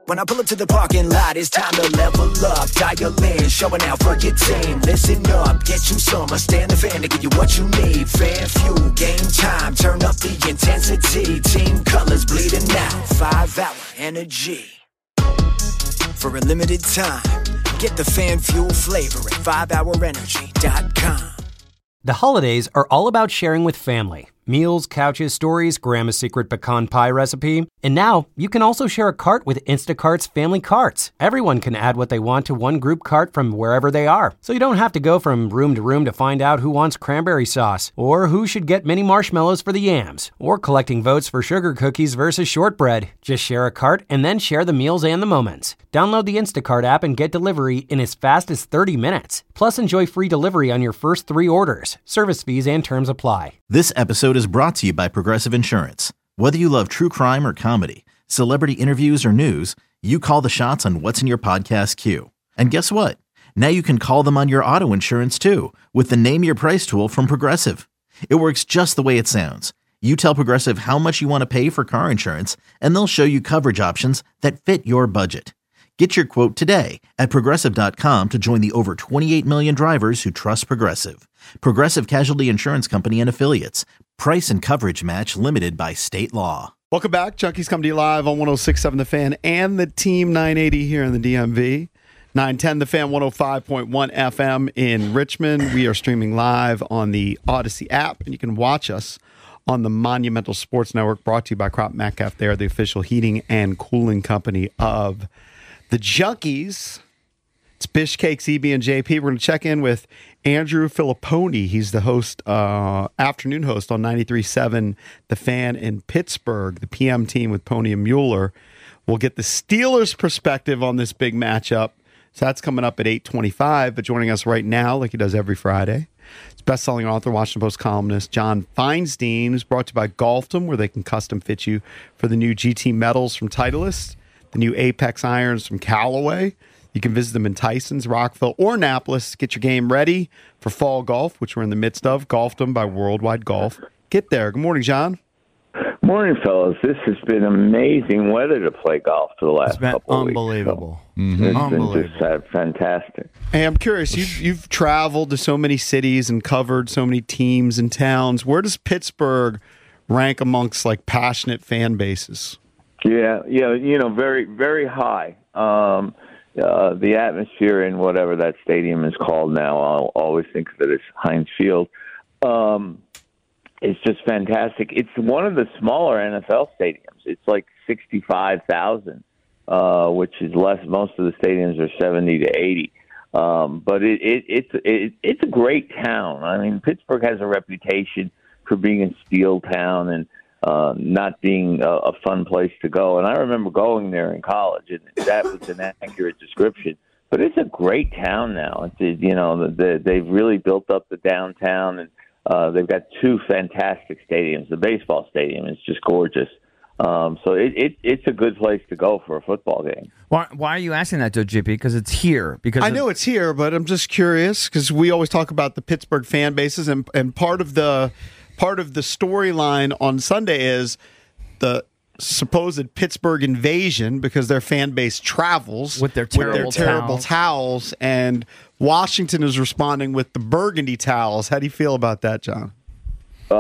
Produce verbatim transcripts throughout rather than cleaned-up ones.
When I pull up to the parking lot, it's time to level up. Dial in, showing out for your team. Listen up, get you some. I stand the fan to give you what you need. Fan fuel, game time, turn up the intensity. Team colors bleeding out, five hour energy. For a limited time, get the fan fuel flavor at five hour energy dot com. The holidays are all about sharing with family. Meals, couches, stories, Grandma's secret pecan pie recipe. And now, you can also share a cart with Instacart's Family Carts. Everyone can add what they want to one group cart from wherever they are. So you don't have to go from room to room to find out who wants cranberry sauce, or who should get mini marshmallows for the yams, or collecting votes for sugar cookies versus shortbread. Just share a cart and then share the meals and the moments. Download the Instacart app and get delivery in as fast as thirty minutes. Plus, enjoy free delivery on your first three orders. Service fees and terms apply. This episode is brought to you by Progressive Insurance. Whether you love true crime or comedy, celebrity interviews or news, you call the shots on what's in your podcast queue. And guess what? Now you can call them on your auto insurance too with the Name Your Price tool from Progressive. It works just the way it sounds. You tell Progressive how much you want to pay for car insurance, and they'll show you coverage options that fit your budget. Get your quote today at Progressive dot com to join the over twenty-eight million drivers who trust Progressive. Progressive Casualty Insurance Company and Affiliates. Price and coverage match limited by state law. Welcome back. Junkies come to you live on one oh six point seven The Fan and the Team nine eighty here in the D M V. nine ten The Fan, one oh five point one F M in Richmond. We are streaming live on the Odyssey app, and you can watch us on the Monumental Sports Network, brought to you by Crop Metcalf. They are the official heating and cooling company of the Junkies. It's Bish Cakes, E B, and J P. We're going to check in with Andrew Filipponi. He's the host, uh, afternoon host on ninety-three point seven The Fan in Pittsburgh, the P M team with Pony and Mueller. We'll get the Steelers' perspective on this big matchup. So that's coming up at eight twenty-five. But joining us right now, like he does every Friday, it's best-selling author, Washington Post columnist John Feinstein, who's brought to you by Golfdom, where they can custom fit you for the new G T metals from Titleist, the new Apex irons from Callaway. You can visit them in Tysons, Rockville, or Annapolis. Get your game ready for fall golf, which we're in the midst of. Golfdom by Worldwide Golf. Get there. Good morning, John. Morning, fellas. This has been amazing weather to play golf for the last it's been couple of unbelievable. weeks. So mm-hmm. It's unbelievable. been just uh, fantastic. Hey, I'm curious. You've, you've traveled to so many cities and covered so many teams and towns. Where does Pittsburgh rank amongst like passionate fan bases? Yeah, yeah, you know, very, very high. Um, uh, the atmosphere in whatever that stadium is called now, I'll always think of it as Heinz Field. Um, it's just fantastic. It's one of the smaller N F L stadiums. It's like sixty-five thousand, uh, which is less. Most of the stadiums are seventy to eighty. Um, but it, it, it's it, it's a great town. I mean, Pittsburgh has a reputation for being a steel town and uh, not being a, a fun place to go. And I remember going there in college, and that was an accurate description. But it's a great town now. It's, you know, the, they've really built up the downtown, and uh, they've got two fantastic stadiums. The baseball stadium is just gorgeous. Um, so it, it it's a good place to go for a football game. Why, why are you asking that, Joe G P? Because it's here. Because I know it's here, but I'm just curious because we always talk about the Pittsburgh fan bases, and, and part of the part of the storyline on Sunday is the supposed Pittsburgh invasion because their fan base travels with their terrible, with their terrible towels. towels, and Washington is responding with the burgundy towels. How do you feel about that, John? Uh,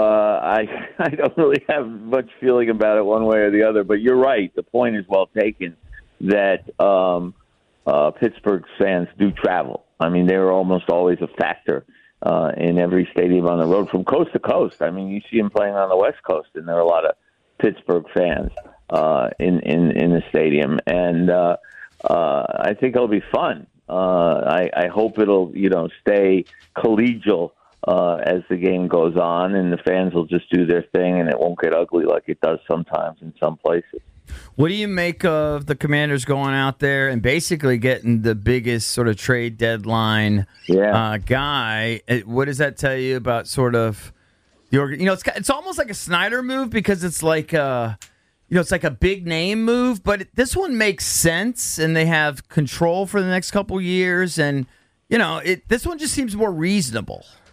I I don't really have much feeling about it one way or the other, but you're right. The point is well taken that um, uh, Pittsburgh fans do travel. I mean, they're almost always a factor uh, in every stadium on the road from coast to coast. I mean, you see them playing on the West Coast, and there are a lot of Pittsburgh fans uh, in, in, in the stadium. And uh, uh, I think it'll be fun. Uh, I, I hope it'll, you know, stay collegial Uh, as the game goes on, and the fans will just do their thing, and it won't get ugly like it does sometimes in some places. What do you make of the Commanders going out there and basically getting the biggest sort of trade deadline yeah. uh, guy? What does that tell you about sort of the org- you know? It's it's almost like a Snyder move because it's like a, you know, it's like a big name move, but it, this one makes sense, and they have control for the next couple years, and you know, it this one just seems more reasonable.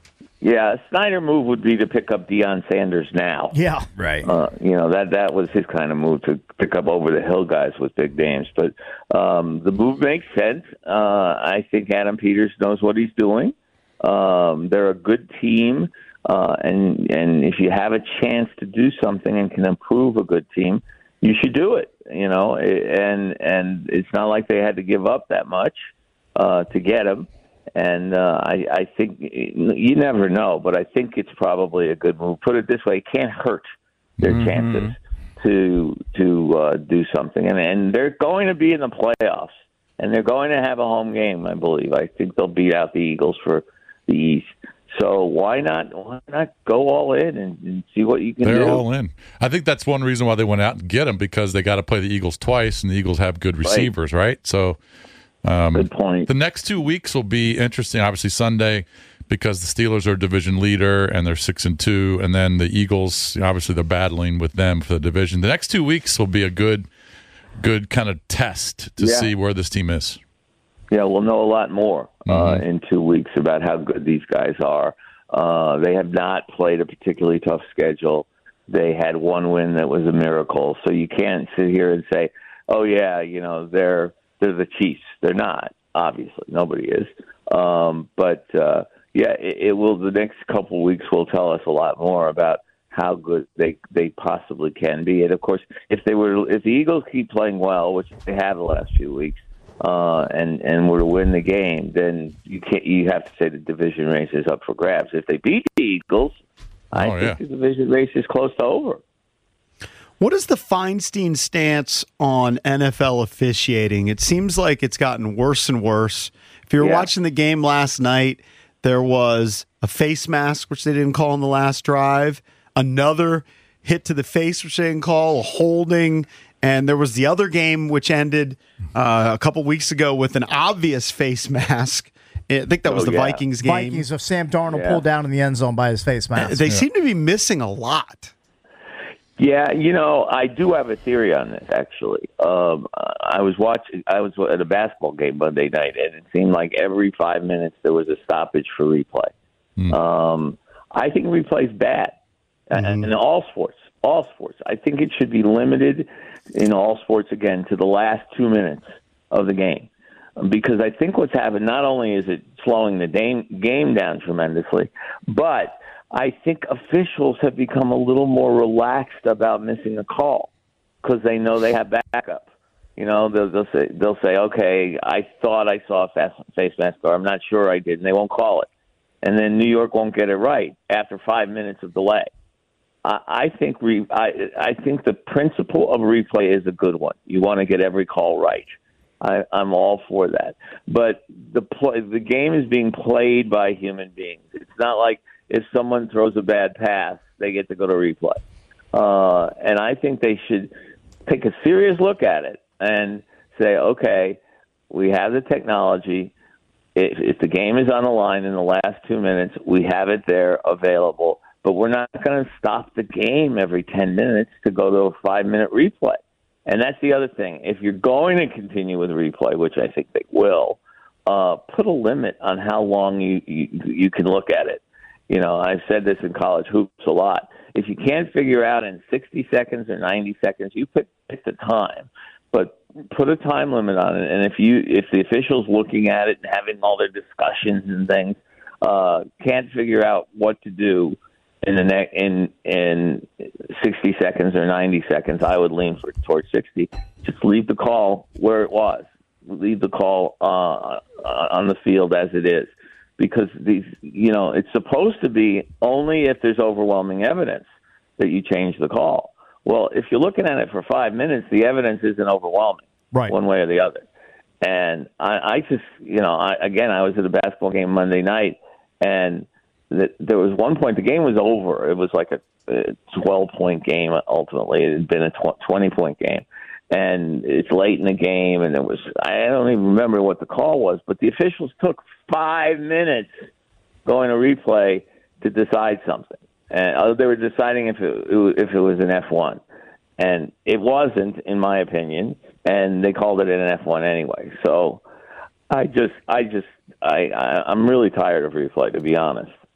Yeah, a Snyder move would be to pick up Deion Sanders now. Yeah. Right. Uh, you know, that that was his kind of move, to pick up over the hill guys with big names. But um, the move makes sense. Uh, I think Adam Peters knows what he's doing. Um, they're a good team, uh, and and if you have a chance to do something and can improve a good team, you should do it. You know, and and it's not like they had to give up that much uh, to get him. And uh, I, I think you never know, but I think it's probably a good move. Put it this way: it can't hurt their mm-hmm. chances to to uh, do something. And and they're going to be in the playoffs, and they're going to have a home game. I believe. I think they'll beat out the Eagles for the East. So why not? Why not go all in and, and see what you can they're do? They're all in. I think that's one reason why they went out and get him, because they got to play the Eagles twice, and the Eagles have good receivers, right? right? So. Um, Good point. The next two weeks will be interesting. Obviously, Sunday, because the Steelers are division leader and they're six and two, and then the Eagles, obviously, they're battling with them for the division. The next two weeks will be a good, good kind of test to yeah. see where this team is. Yeah, we'll know a lot more uh, mm-hmm. in two weeks about how good these guys are. Uh, they have not played a particularly tough schedule. They had one win that was a miracle, so you can't sit here and say, "Oh yeah, you know they're." They're the Chiefs. They're not, obviously. Nobody is. Um, but, uh, yeah, it, it will. The next couple of weeks will tell us a lot more about how good they they possibly can be. And, of course, if they were, if the Eagles keep playing well, which they have the last few weeks, uh, and, and were to win the game, then you can't. You have to say the division race is up for grabs. If they beat the Eagles, I oh, think yeah. the division race is close to over. What is the Feinstein stance on N F L officiating? It seems like it's gotten worse and worse. If you were yeah. watching the game last night, there was a face mask, which they didn't call in the last drive, another hit to the face, which they didn't call, a holding, and there was the other game, which ended uh, a couple weeks ago with an obvious face mask. I think that was oh, the yeah. Vikings game. Vikings of Sam Darnold yeah. pulled down in the end zone by his face mask. They yeah. seem to be missing a lot. Yeah, you know, I do have a theory on this, actually. Um, I was watching, I was at a basketball game Monday night, and it seemed like every five minutes there was a stoppage for replay. Mm. Um, I think replay's bad mm-hmm. in all sports, all sports. I think it should be limited in all sports, again, to the last two minutes of the game. Because I think what's happened, not only is it slowing the game down tremendously, but I think officials have become a little more relaxed about missing a call because they know they have backup. You know, they'll, they'll say, they'll say, okay, I thought I saw a face mask, or I'm not sure I did, and they won't call it. And then New York won't get it right after five minutes of delay. I, I think re, I, I think the principle of replay is a good one. You want to get every call right. I, I'm all for that. But the play, the game is being played by human beings. It's not like if someone throws a bad pass, they get to go to replay. Uh, and I think they should take a serious look at it and say, okay, we have the technology. If, if the game is on the line in the last two minutes, we have it there available. But we're not going to stop the game every ten minutes to go to a five-minute replay. And that's the other thing. If you're going to continue with replay, which I think they will, uh, put a limit on how long you, you you can look at it. You know, I've said this in college hoops a lot. If you can't figure out in sixty seconds or ninety seconds, you pick, pick the time, but put a time limit on it. And if you if the officials looking at it and having all their discussions and things uh, can't figure out what to do in the ne- in in sixty seconds or ninety seconds, I would lean for towards sixty. Just leave the call where it was. Leave the call uh, on the field as it is. Because these, you know, it's supposed to be only if there's overwhelming evidence that you change the call. Well, if you're looking at it for five minutes, the evidence isn't overwhelming, right, one way or the other. And I, I just, you know, I, again, I was at a basketball game Monday night, and the, there was one point the game was over. It was like a twelve-point game. Ultimately, it had been a twenty-point game. And it's late in the game, and there was, I don't even remember what the call was, but the officials took five minutes going to replay to decide something. And they were deciding if it, if it was an F one. And it wasn't, in my opinion, and they called it an F one anyway. So I just, I just, I, I I'm really tired of replay, to be honest.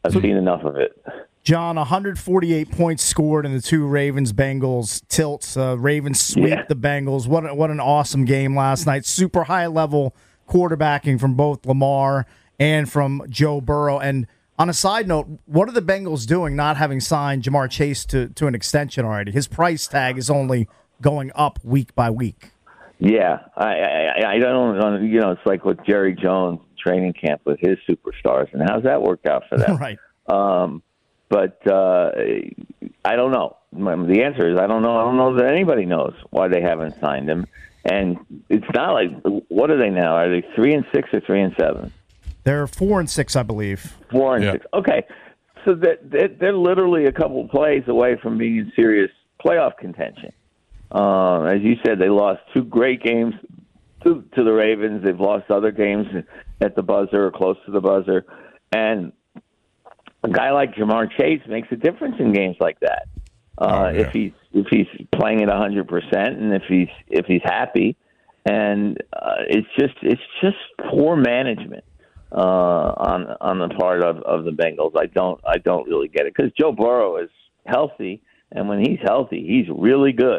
I've So- seen enough of it. John, one hundred forty-eight points scored in the two Ravens-Bengals tilts. Uh, Ravens sweep Yeah. the Bengals. What a, what an awesome game last night. Super high-level quarterbacking from both Lamar and from Joe Burrow. And on a side note, what are the Bengals doing not having signed Jamar Chase to, to an extension already? His price tag is only going up week by week. Yeah, I, I, I don't, you know, it's like with Jerry Jones training camp with his superstars, and how's that worked out for them? Right. Um, but uh, I don't know. The answer is I don't know. I don't know that anybody knows why they haven't signed him. And it's not like, what are they now? Are they three and six or three and seven? They're four and six, I believe. Four and Yeah. six. Okay, so that they're, they're literally a couple plays away from being in serious playoff contention. Um, as you said, they lost two great games to, to the Ravens. They've lost other games at the buzzer or close to the buzzer, and a guy like Jamar Chase makes a difference in games like that. Uh, Oh, yeah. If he's if he's playing at a hundred percent, and if he's if he's happy, and uh, it's just it's just poor management uh, on on the part of, of the Bengals. I don't I don't really get it because Joe Burrow is healthy, and when he's healthy, he's really good.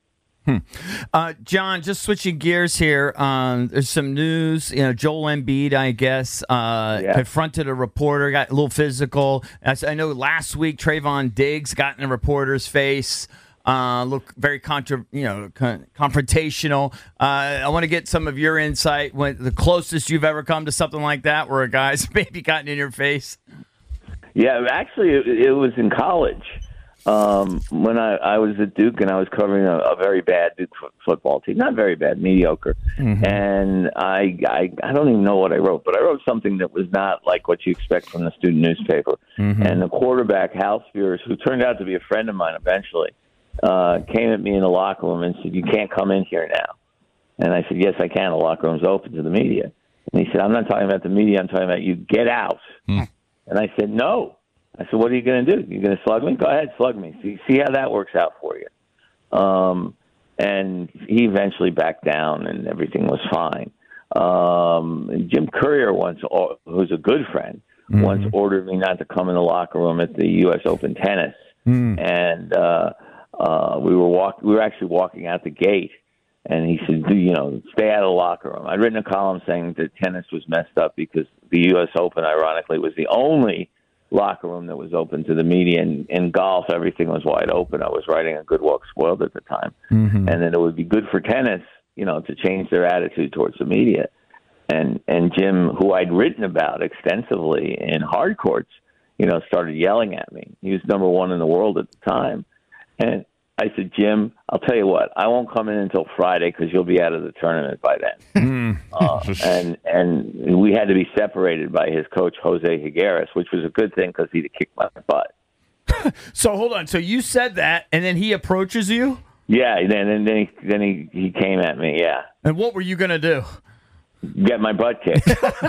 Uh, John, just switching gears here. Um, there's some news. You know, Joel Embiid, I guess, uh, Yeah. confronted a reporter, got a little physical. As I know last week, Trayvon Diggs got in a reporter's face. Uh, look very contra, you know, con- confrontational. Uh, I want to get some of your insight. When the closest you've ever come to something like that, where a guy's maybe gotten in your face. Yeah, actually, it, it was in college. Um, when I, I was at Duke and I was covering a, a very bad Duke f- football team, not very bad, mediocre. Mm-hmm. And I, I, I don't even know what I wrote, but I wrote something that was not like what you expect from the student newspaper. Mm-hmm. And the quarterback, Hal Spears, who turned out to be a friend of mine eventually, uh, came at me in the locker room and said, "You can't come in here now." And I said, "Yes, I can. The locker room's open to the media." And he said, "I'm not talking about the media. I'm talking about you. Get out." Mm. And I said, "No." I said, "What are you going to do? You going to slug me? Go ahead, slug me. See, see how that works out for you." Um, and he eventually backed down, and everything was fine. Um, and Jim Courier once, who's a good friend, mm-hmm. once ordered me not to come in the locker room at the U S Open tennis, mm. and uh, uh, we were walk. We were actually walking out the gate, and he said, "Do you know, stay out of the locker room." I'd written a column saying that tennis was messed up because the U S Open, ironically, was the only locker room that was open to the media. And in golf, everything was wide open. I was writing a Good Walk Spoiled at the time. Mm-hmm. And then it would be good for tennis, you know, to change their attitude towards the media. And and Jim, who I'd written about extensively in hard courts, you know, started yelling at me. He was number one in the world at the time. And I said, "Jim, I'll tell you what, I won't come in until Friday because you'll be out of the tournament by then." uh, and and we had to be separated by his coach, Jose Higueras, which was a good thing because he'd kicked my butt. So hold on. So you said that, and then he approaches you? Yeah, and then, and then, he, then he, he came at me, yeah. And what were you going to do? Get my butt kicked.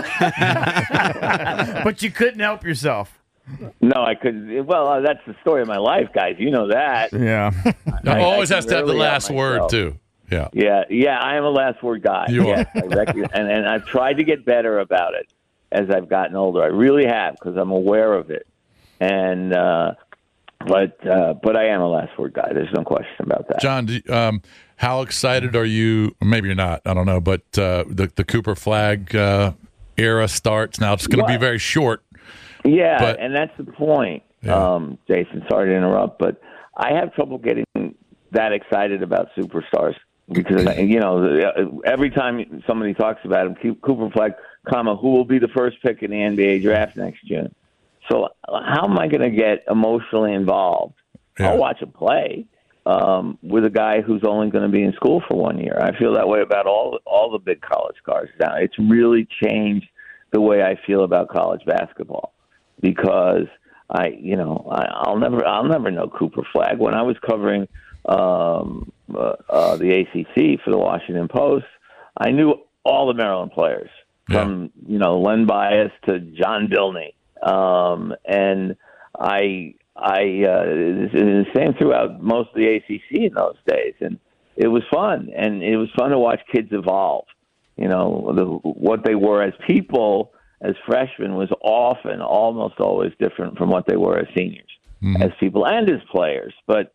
But you couldn't help yourself. No, I couldn't. Well, uh, that's the story of my life, guys. You know that. Yeah. I, always I has to have the really last word, too. Yeah. Yeah, yeah, I am a last word guy. You yes, are. I reckon, and, and I've tried to get better about it as I've gotten older. I really have because I'm aware of it. And uh, but uh, but I am a last word guy. There's no question about that. John, do you, um, how excited are you? Maybe you're not. I don't know. But uh, the the Cooper Flag uh, era starts now. It's going to be very short. Yeah, but, and that's the point, yeah. um, Jason. Sorry to interrupt, but I have trouble getting that excited about superstars because, you know, every time somebody talks about him, Cooper Flag, comma, who will be the first pick in the N B A draft next June. So how am I going to get emotionally involved? Yeah. I'll watch a play um, with a guy who's only going to be in school for one year. I feel that way about all all the big college stars now. It's really changed the way I feel about college basketball. Because I, you know, I, I'll never, I'll never know Cooper Flag. When I was covering um, uh, uh, the A C C for the Washington Post, I knew all the Maryland players, from yeah. you know Len Bias to John Bilney, um, and I, I, uh, the same throughout most of the A C C in those days, and it was fun, and it was fun to watch kids evolve. You know, the, what they were as people. as freshmen was often almost always different from what they were as seniors, mm-hmm. as people and as players. But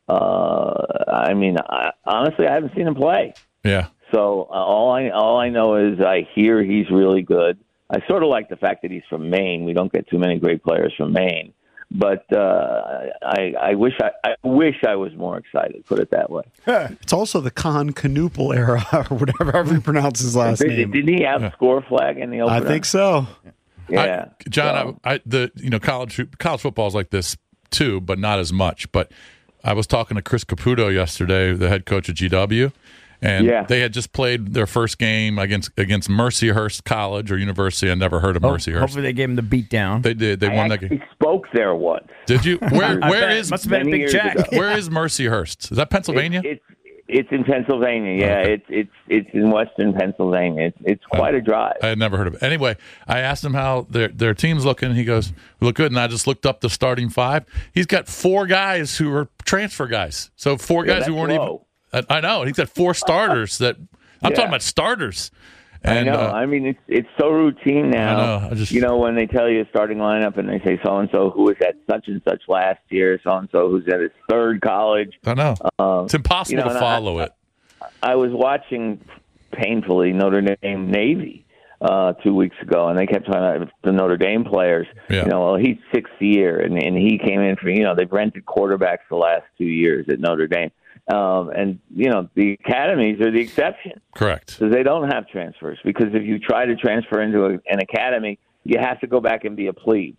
uh, I mean, I, honestly, I haven't seen him play. Yeah. So uh, all I all I know is I hear he's really good. I sort of like the fact that he's from Maine. We don't get too many great players from Maine. But uh, I, I wish I, I wish I was more excited. Put it that way. It's also the Con Canoopel era, or whatever however you pronounce his last Did, name. Didn't he outscore Flag in the opener? I think so. Yeah, I, John. So. I, I, the you know college college football is like this too, but not as much. But I was talking to Chris Caputo yesterday, the head coach of G W. And yeah. they had just played their first game against against Mercyhurst College or University. I never heard of Oh, Mercyhurst. hopefully they gave him the beat down. They did. They I won that actually game. spoke there once. Did you? Where I where bet. is Must have been a many big years check. ago. where is Mercyhurst? Is that Pennsylvania? It's it's, it's in Pennsylvania. Yeah, Okay. it's it's it's in Western Pennsylvania. It's it's quite a drive. I had never heard of it. Anyway, I asked him how their their team's looking. And he goes, "We look good." And I just looked up the starting five. He's got four guys who are transfer guys. So four Yeah, guys who that's weren't low. even. I I know. He's got four starters that. I'm Yeah. talking about starters. I And, know. uh, I mean, it's it's so routine now. I know. I just- you know, when they tell you a starting lineup and they say so and so who was at such and such last year, so and so who's at his third college. I know. Um, It's impossible you know, to and follow I, it. I was watching painfully Notre Dame Navy uh, two weeks ago, and they kept talking about the Notre Dame players. Yeah. You know, well, he's sixth year, and, and he came in for, you know, they've rented quarterbacks the last two years at Notre Dame. Um, and, you know, the academies are the exception. Correct. So they don't have transfers, because if you try to transfer into a, an academy, you have to go back and be a plebe.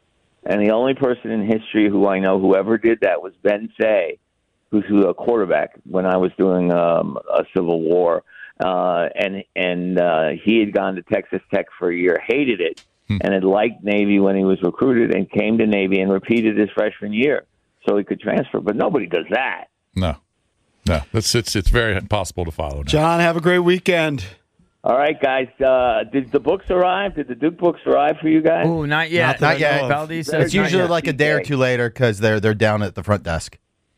And the only person in history who I know who ever did that was Ben Say, who's a quarterback when I was doing um, a Civil War. Uh, and and uh, he had gone to Texas Tech for a year, hated it, hmm. and had liked Navy when he was recruited, and came to Navy and repeated his freshman year so he could transfer. But nobody does that. No. No. It's, it's, it's very impossible to follow now. John, have a great weekend. All right, guys. Uh, did the books arrive? Did the Duke books arrive for you guys? Ooh, not yet. Not yet. Valdez says It's not usually yet. like a day or two later because they're they're down at the front desk.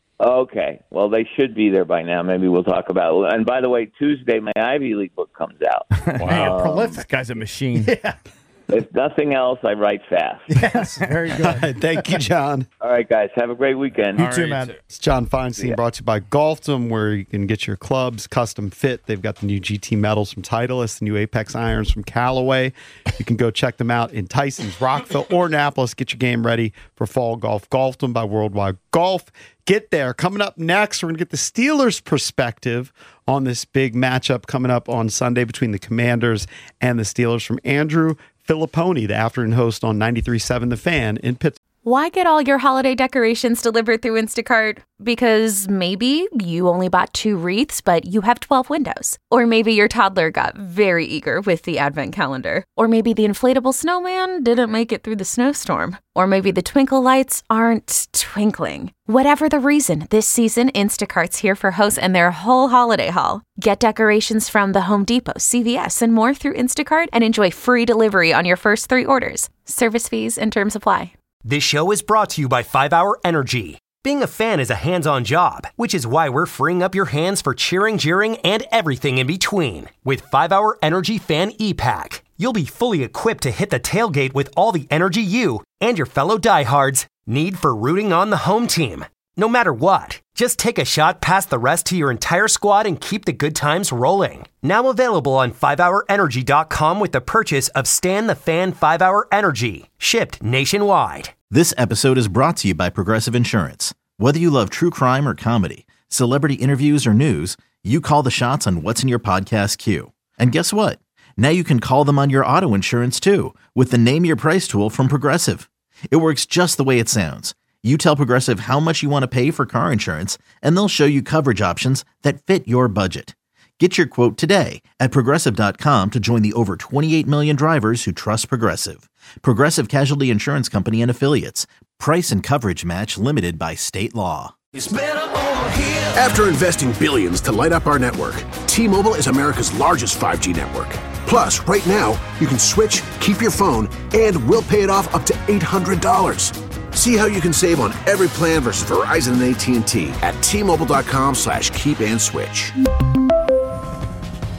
Okay. Well, they should be there by now. Maybe we'll talk about it. And by the way, Tuesday, my Ivy League book comes out. Wow. Prolific. This guy's a machine. Yeah. If nothing else, I write fast. Yes, very good. Thank you, John. All right, guys. Have a great weekend. You too, man. It's John Feinstein, brought to you by Golfdom, where you can get your clubs custom fit. They've got the new G T metals from Titleist, the new Apex irons from Callaway. You can go check them out in Tysons, Rockville, or Annapolis. Get your game ready for fall golf. Golfdom by Worldwide Golf. Get there. Coming up next, we're going to get the Steelers' perspective on this big matchup coming up on Sunday between the Commanders and the Steelers from Andrew Filipponi, the afternoon host on ninety-three point seven The Fan in Pittsburgh. Why get all your holiday decorations delivered through Instacart? Because maybe you only bought two wreaths, but you have twelve windows. Or maybe your toddler got very eager with the advent calendar. Or maybe the inflatable snowman didn't make it through the snowstorm. Or maybe the twinkle lights aren't twinkling. Whatever the reason, this season, Instacart's here for hosts and their whole holiday haul. Get decorations from the Home Depot, C V S, and more through Instacart and enjoy free delivery on your first three orders. Service fees and terms apply. This show is brought to you by five hour Energy. Being a fan is a hands-on job, which is why we're freeing up your hands for cheering, jeering, and everything in between. With five hour Energy Fan E-Pack, you'll be fully equipped to hit the tailgate with all the energy you and your fellow diehards need for rooting on the home team. No matter what, just take a shot past the rest to your entire squad and keep the good times rolling. Now available on five hour energy dot com with the purchase of Stan the Fan five hour Energy, shipped nationwide. This episode is brought to you by Progressive Insurance. Whether you love true crime or comedy, celebrity interviews or news, you call the shots on what's in your podcast queue. And guess what? Now you can call them on your auto insurance too with the Name Your Price tool from Progressive. It works just the way it sounds. You tell Progressive how much you want to pay for car insurance, and they'll show you coverage options that fit your budget. Get your quote today at Progressive dot com to join the over twenty-eight million drivers who trust Progressive. Progressive Casualty Insurance Company and Affiliates. Price and coverage match limited by state law. After investing billions to light up our network, T-Mobile is America's largest five G network. Plus, right now, you can switch, keep your phone, and we'll pay it off up to eight hundred dollars. See how you can save on every plan versus Verizon and A T and T at T Mobile dot com slash keep and switch.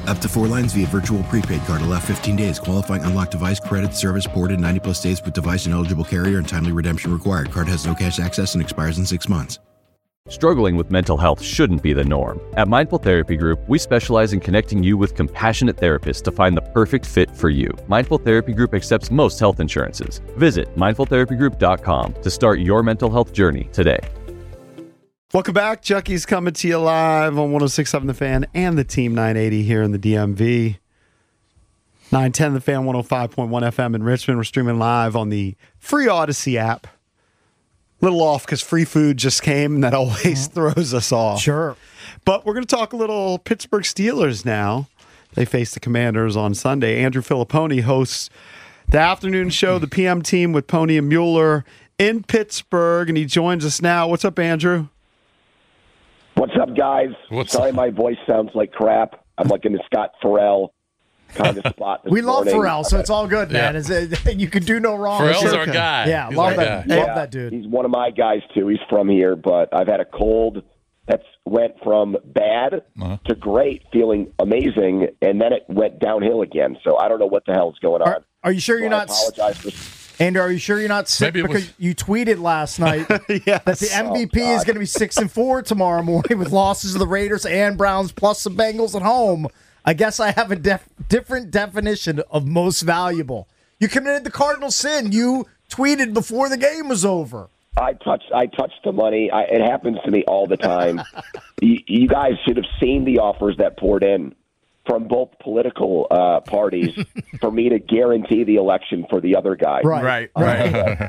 Up to four lines via virtual prepaid card. Allow fifteen days. Qualifying unlocked device credit service ported ninety plus days with device and eligible carrier and timely redemption required. Card has no cash access and expires in six months. Struggling with mental health shouldn't be the norm. At Mindful Therapy Group, we specialize in connecting you with compassionate therapists to find the perfect fit for you. Mindful Therapy Group accepts most health insurances. Visit mindful therapy group dot com to start your mental health journey today. Welcome back. Chucky's coming to you live on one oh six point seven The Fan and the Team nine eighty here in the D M V. nine ten The Fan, one oh five point one F M in Richmond. We're streaming live on the free Odyssey app. Little off because free food just came, and that always throws us off. Sure. But we're going to talk a little Pittsburgh Steelers now. They face the Commanders on Sunday. Andrew Filipponi hosts the afternoon show, the P M team with Pony and Mueller in Pittsburgh, and he joins us now. What's up, Andrew? What's up, guys? What's Sorry up? my voice sounds like crap. I'm like in the Scott Farrell kind of spot this We love morning. Pharrell, so it's all good, man. Yeah. It's, it, you can do no wrong. Pharrell's It's our okay. guy. Yeah, He's love our that. guy. Love Yeah, that dude. He's one of my guys, too. He's from here, but I've had a cold that's went from bad Uh-huh. to great, feeling amazing, and then it went downhill again. So I don't know what the hell's going on. Are, are you sure you're So I not apologize for Andrew, are you sure you're not sick? Maybe it Because was- you tweeted last night Yes. that the M V P Oh, is God. going to be six and four tomorrow morning with losses of the Raiders and Browns plus the Bengals at home. I guess I have a def- different definition of most valuable. You committed the cardinal sin. You tweeted before the game was over. I touched I touched the money. I, it happens to me all the time. you, you guys should have seen the offers that poured in from both political uh, parties for me to guarantee the election for the other guy. Right, Right, right.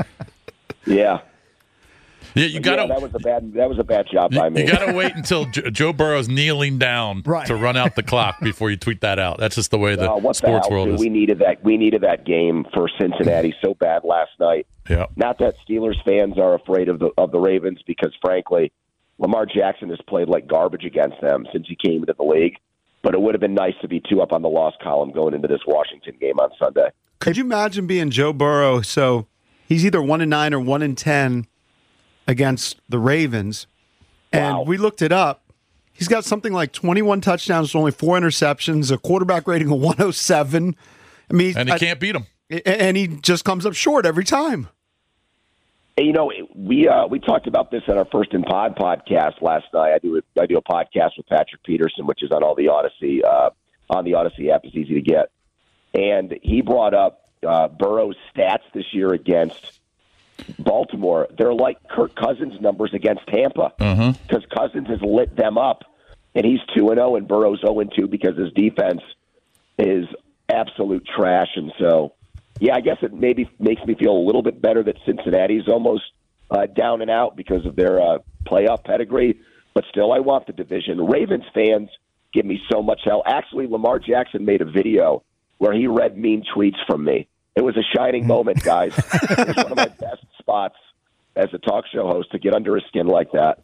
Yeah. Yeah, you got yeah, to. that was a bad that was a bad job by You, me. you got to wait until jo- Joe Burrow's kneeling down Right. to run out the clock before you tweet that out. That's just the way the Uh, what sports the hell, world dude? is. We needed that. We needed that game for Cincinnati so bad last night. Yeah. Not that Steelers fans are afraid of the of the Ravens, because frankly, Lamar Jackson has played like garbage against them since he came into the league. But it would have been nice to be two up on the loss column going into this Washington game on Sunday. Could you imagine being Joe Burrow? So he's either one and nine or one and ten against the Ravens, and Wow. we looked it up. He's got something like twenty-one touchdowns, only four interceptions, a quarterback rating of one oh seven. I mean, And he I- can't beat him. and he just comes up short every time. And, you know, we uh, we talked about this on our First and Pod podcast last night. I do a, I do a podcast with Patrick Peterson, which is on all the Odyssey uh, on the Odyssey app. It's easy to get, and he brought up uh, Burrow's stats this year against Baltimore. They're like Kirk Cousins' numbers against Tampa, because Cousins has lit them up, and he's two and zero, and Burrow's zero and two because his defense is absolute trash. And so, yeah, I guess it maybe makes me feel a little bit better that Cincinnati's almost uh, down and out because of their uh, playoff pedigree. But still, I want the division. Ravens fans give me so much hell. Actually, Lamar Jackson made a video where he read mean tweets from me. It was a shining moment, guys. It was one of my best spots as a talk show host to get under his skin like that.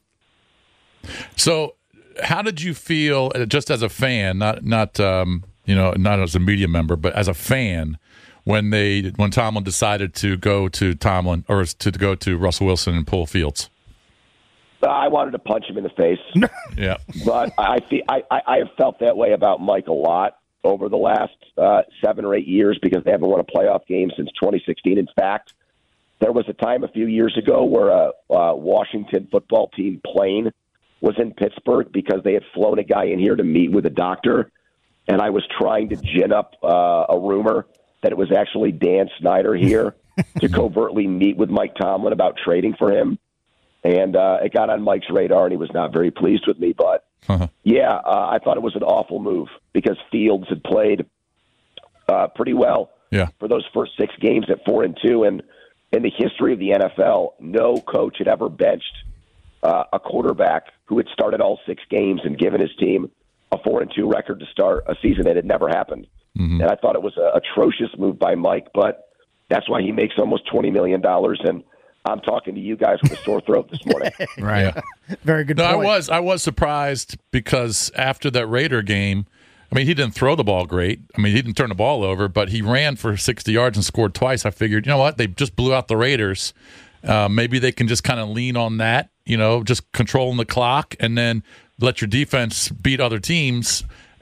So, how did you feel, uh, just as a fan, not not um, you know, not as a media member, but as a fan, when they when Tomlin decided to go to Tomlin or to go to Russell Wilson and pull Fields? Uh, I wanted to punch him in the face. Yeah, But I, feel, I, I, I have felt that way about Mike a lot over the last uh, seven or eight years because they haven't won a playoff game since twenty sixteen. In fact, there was a time a few years ago where a, a Washington football team plane was in Pittsburgh because they had flown a guy in here to meet with a doctor, and I was trying to gin up uh, a rumor that it was actually Dan Snyder here to covertly meet with Mike Tomlin about trading for him. And uh, it got on Mike's radar, and he was not very pleased with me. But, uh-huh. yeah, uh, I thought it was an awful move because Fields had played uh, pretty well yeah. for those first six games at four and two. And in the history of the N F L, no coach had ever benched uh, a quarterback who had started all six games and given his team a four and two record to start a season. It had never happened. Mm-hmm. And I thought it was an atrocious move by Mike, but that's why he makes almost twenty million dollars. And I'm talking to you guys with a sore throat this morning. Right. Yeah. Very good No, point. I was I was surprised because after that Raider game, I mean, he didn't throw the ball great. I mean, he didn't turn the ball over, but he ran for sixty yards and scored twice. I figured, you know what? They just blew out the Raiders. Uh, maybe they can just kind of lean on that, you know, just controlling the clock and then let your defense beat other teams.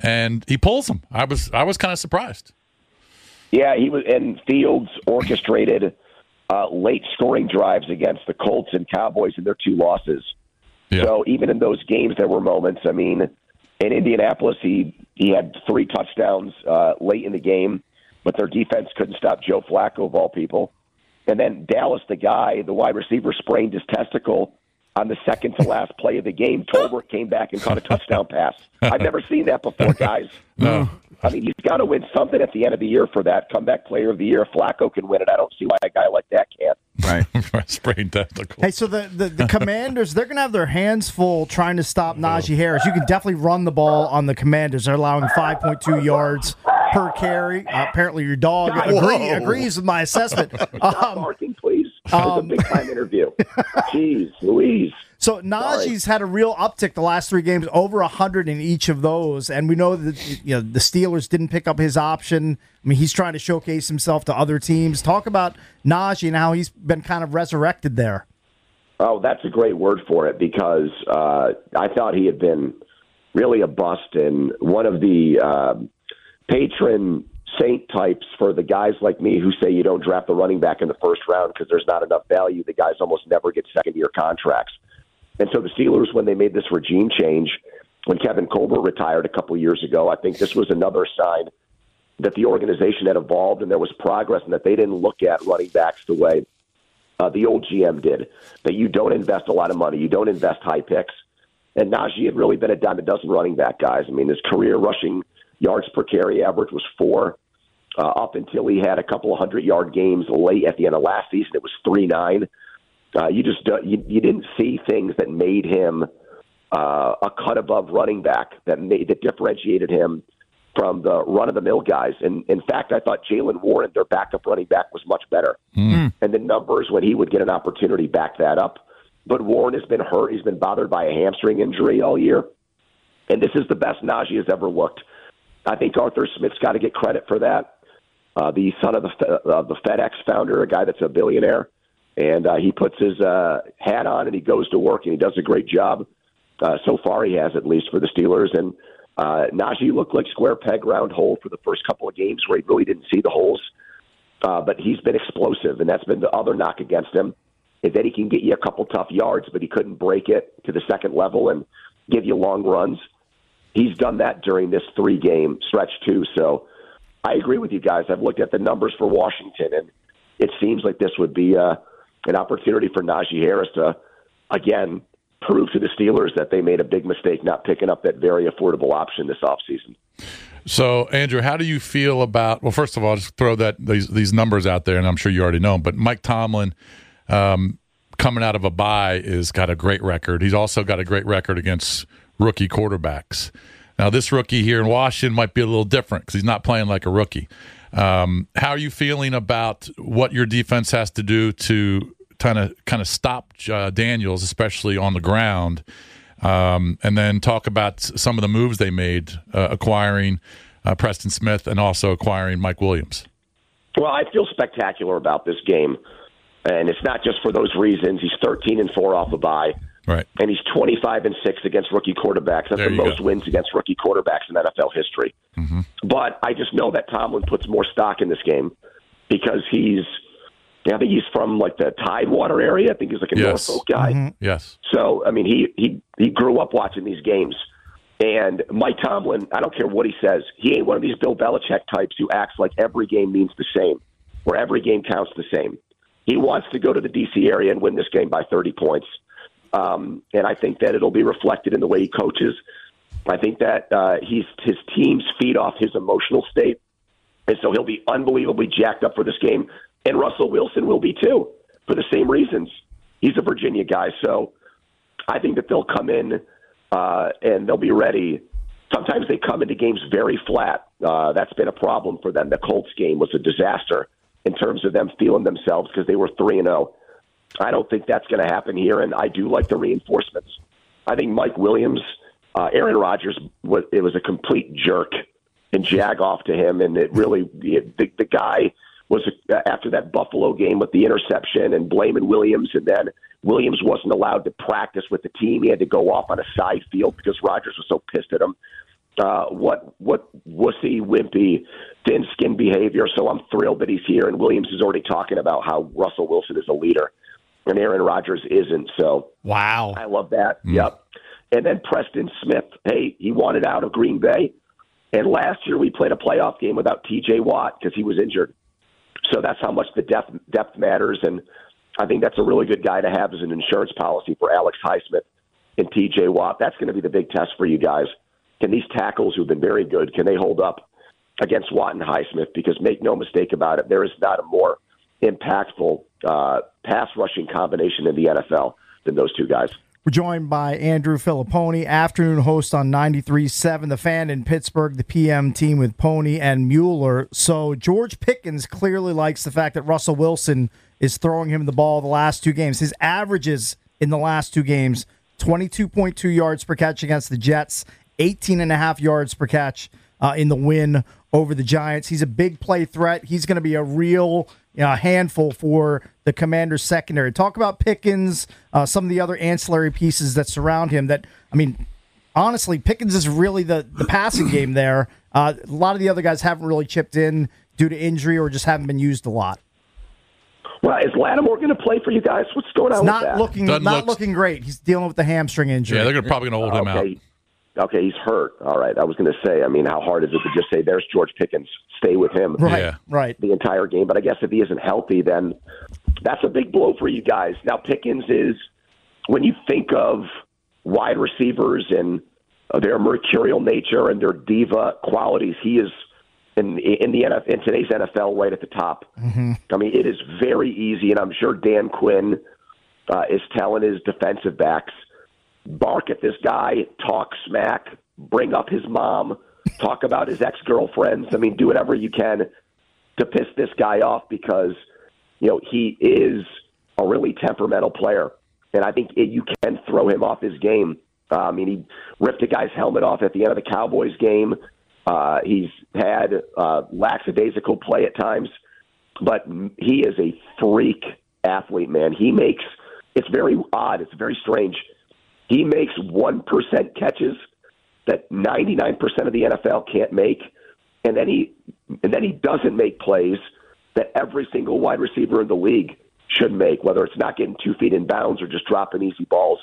and he pulls them. I was I was kind of surprised. Yeah, he was, and Fields orchestrated uh, late scoring drives against the Colts and Cowboys in their two losses. Yeah. So even in those games, there were moments. I mean, in Indianapolis, he he had three touchdowns uh, late in the game, but their defense couldn't stop Joe Flacco of all people. And then Dallas, the guy, the wide receiver, sprained his testicle on the second to last play of the game. Tolbert came back and caught a touchdown pass. I've never seen that before, guys. No. I mean, he's got to win something at the end of the year for that comeback player of the year. If Flacco can win it, I don't see why a guy like that can't. Right. Sprained testicle. Hey, so the, the, the Commanders, they're going to have their hands full trying to stop Najee Harris. You can definitely run the ball on the Commanders. They're allowing five point two yards per carry. Uh, apparently your dog agree, agrees with my assessment. Stop barking, please. Um, It's a big-time interview. Jeez, Louise. So Najee's had a real uptick the last three games, over one hundred in each of those, and we know that you know the Steelers didn't pick up his option. I mean, he's trying to showcase himself to other teams. Talk about Najee and how he's been kind of resurrected there. Oh, that's a great word for it, because uh, I thought he had been really a bust, and one of the uh, patron saint types for the guys like me who say you don't draft the running back in the first round because there's not enough value. The guys almost never get second-year contracts. And so the Steelers, when they made this regime change, when Kevin Colbert retired a couple years ago, I think this was another sign that the organization had evolved and there was progress, and that they didn't look at running backs the way uh, the old G M did, that you don't invest a lot of money, you don't invest high picks. And Najee had really been a dime a dozen running back guys. I mean, his career rushing yards per carry average was four. Uh, up until he had a couple of hundred-yard games late at the end of last season, it was three nine. Uh, you just uh, you, you didn't see things that made him uh, a cut above running back that made that differentiated him from the run-of-the-mill guys. And in fact, I thought Jalen Warren, their backup running back, was much better. Mm. And the numbers when he would get an opportunity back that up. But Warren has been hurt. He's been bothered by a hamstring injury all year. And this is the best Najee has ever looked. I think Arthur Smith's got to get credit for that. Uh, the son of the uh, the FedEx founder, a guy that's a billionaire. And uh, he puts his uh, hat on and he goes to work and he does a great job. Uh, so far he has, at least for the Steelers. And uh, Najee looked like square peg, round hole for the first couple of games where he really didn't see the holes. Uh, but he's been explosive, and that's been the other knock against him, is that he can get you a couple tough yards, but he couldn't break it to the second level and give you long runs. He's done that during this three-game stretch too. So I agree with you guys. I've looked at the numbers for Washington, and it seems like this would be uh, an opportunity for Najee Harris to, again, prove to the Steelers that they made a big mistake not picking up that very affordable option this offseason. So, Andrew, how do you feel about – well, first of all, just throw that these, these numbers out there, and I'm sure you already know them, but Mike Tomlin um, coming out of a bye has got a great record. He's also got a great record against rookie quarterbacks. Now, this rookie here in Washington might be a little different because he's not playing like a rookie. Um, how are you feeling about what your defense has to do to kind of kind of stop uh, Daniels, especially on the ground, um, and then talk about some of the moves they made, uh, acquiring uh, Preston Smith and also acquiring Mike Williams? Well, I feel spectacular about this game, and it's not just for those reasons. He's thirteen and four off a bye. Right. And he's twenty-five and six against rookie quarterbacks. That's there the most go. wins against rookie quarterbacks in N F L history. Mm-hmm. But I just know that Tomlin puts more stock in this game because he's, I think he's from like the Tidewater area. I think he's like a yes. Norfolk guy. Mm-hmm. Yes. So, I mean, he, he, he grew up watching these games. And Mike Tomlin, I don't care what he says, he ain't one of these Bill Belichick types who acts like every game means the same, or every game counts the same. He wants to go to the D C area and win this game by thirty points. Um, and I think that it'll be reflected in the way he coaches. I think that uh, he's his teams feed off his emotional state. And so he'll be unbelievably jacked up for this game. And Russell Wilson will be too, for the same reasons. He's a Virginia guy. So I think that they'll come in uh, and they'll be ready. Sometimes they come into games very flat. Uh, that's been a problem for them. The Colts game was a disaster in terms of them feeling themselves because they were three and oh. I don't think that's going to happen here, and I do like the reinforcements. I think Mike Williams, uh, Aaron Rodgers, was, it was a complete jerk and jag off to him, and it really the, the, the guy was a, after that Buffalo game with the interception and blaming Williams, and then Williams wasn't allowed to practice with the team. He had to go off on a side field because Rodgers was so pissed at him. uh, what what wussy, wimpy, thin-skinned behavior. So I'm thrilled that he's here. And Williams is already talking about how Russell Wilson is a leader and Aaron Rodgers isn't. So wow, I love that. Mm. Yep. And then Preston Smith. Hey, he wanted out of Green Bay. And last year we played a playoff game without T J Watt because he was injured. So that's how much the depth, depth matters. And I think that's a really good guy to have as an insurance policy for Alex Highsmith and T J Watt. That's going to be the big test for you guys. Can these tackles who've been very good, can they hold up against Watt and Highsmith? Because make no mistake about it, there is not a more impactful uh, pass rushing combination in the N F L than those two guys. We're joined by Andrew Filipponi, afternoon host on ninety-three point seven The Fan in Pittsburgh, the P M team with Pony and Mueller. So George Pickens clearly likes the fact that Russell Wilson is throwing him the ball the last two games. His averages in the last two games, twenty-two point two yards per catch against the Jets, eighteen point five yards per catch uh, in the win over the Giants. He's a big play threat. He's going to be a real you know, handful for the Commanders secondary. Talk about Pickens, uh, some of the other ancillary pieces that surround him that, I mean, honestly, Pickens is really the, the passing game there. Uh, a lot of the other guys haven't really chipped in due to injury or just haven't been used a lot. Well, is Lattimore going to play for you guys? What's going on It's with not that? looking Doesn't not look- looking great. He's dealing with the hamstring injury. Yeah, they're gonna, probably going to hold him out. Okay. Okay, he's hurt. All right. I was going to say, I mean, how hard is it to just say, there's George Pickens, stay with him Right, Yeah. right. the entire game? But I guess if he isn't healthy, then that's a big blow for you guys. Now, Pickens is, when you think of wide receivers and their mercurial nature and their diva qualities, he is in in the N F L, in today's N F L right at the top. Mm-hmm. I mean, it is very easy, and I'm sure Dan Quinn uh, is telling his defensive backs, bark at this guy, talk smack, bring up his mom, talk about his ex-girlfriends. I mean, do whatever you can to piss this guy off because, you know, he is a really temperamental player. And I think it, you can throw him off his game. Uh, I mean, he ripped a guy's helmet off at the end of the Cowboys game. Uh, he's had uh, lackadaisical play at times. But he is a freak athlete, man. He makes – it's very odd. It's very strange. He makes one percent catches that ninety-nine percent of the N F L can't make, and then he and then he doesn't make plays that every single wide receiver in the league should make, whether it's not getting two feet in bounds or just dropping easy balls.